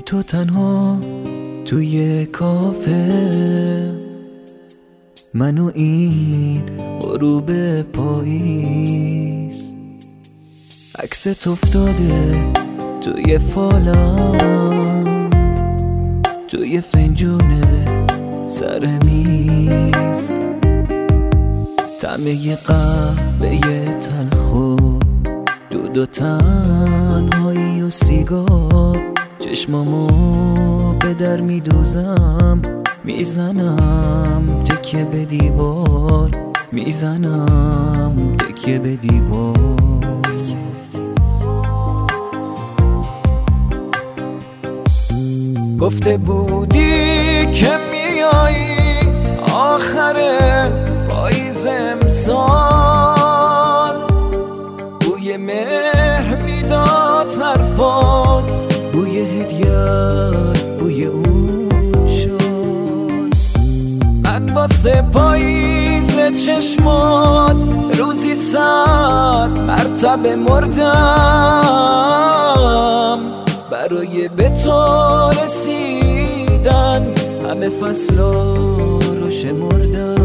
بی تو تنها توی کافه، من و این غروب پاییز، عکست افتاده توی فالم، توی فنجون سر میز، طعمه قهوه تلخ و دود و تنهایی و سیگار، چشمامو به در میدوزم، میزنم تکیه به دیوار، میزنم تکیه به دیوار. گفته بودی که میایی آخر پاییز امسال، بوی مهر میداد حرفات، بوی هدیت، بوی اون شال. من واسه پاییز چشمات روزی 100 مرتبه مردم، برای به تو رسیدن همه فصلا رو شمردم.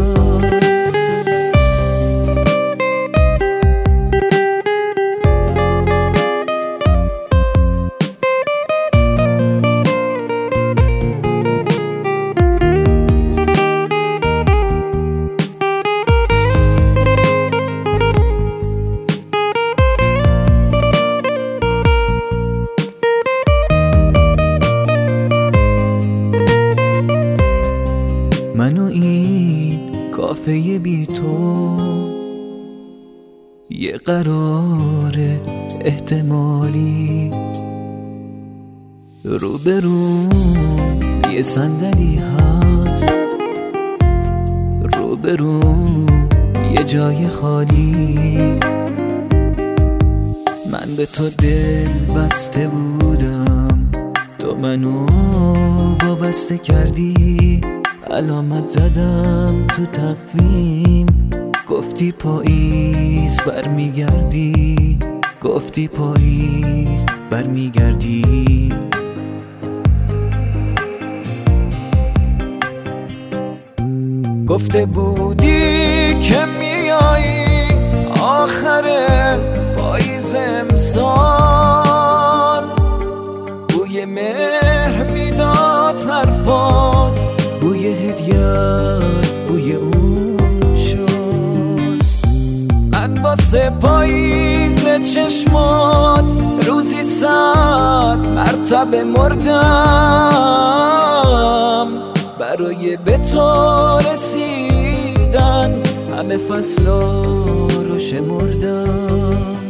من و این کافه بی تو، یه قرار احتمالی، روبرو یه صندلی هست، روبرو یه جای خالی. من به تو دل بسته بودم، تو منو وابسته کردی، علامت زدم تو تقویم، گفتی پاییز برمیگردی، گفتی پاییز برمیگردی. گفته بودی که میایی آخر پاییز امسال، بوی مهر میداد حرفات، بوی هدیت، بوی اون شال. من واسه پاییز چشمات روزی 100 مرتبه مردم، برای به تو رسیدن همه فصلا رو شمردم.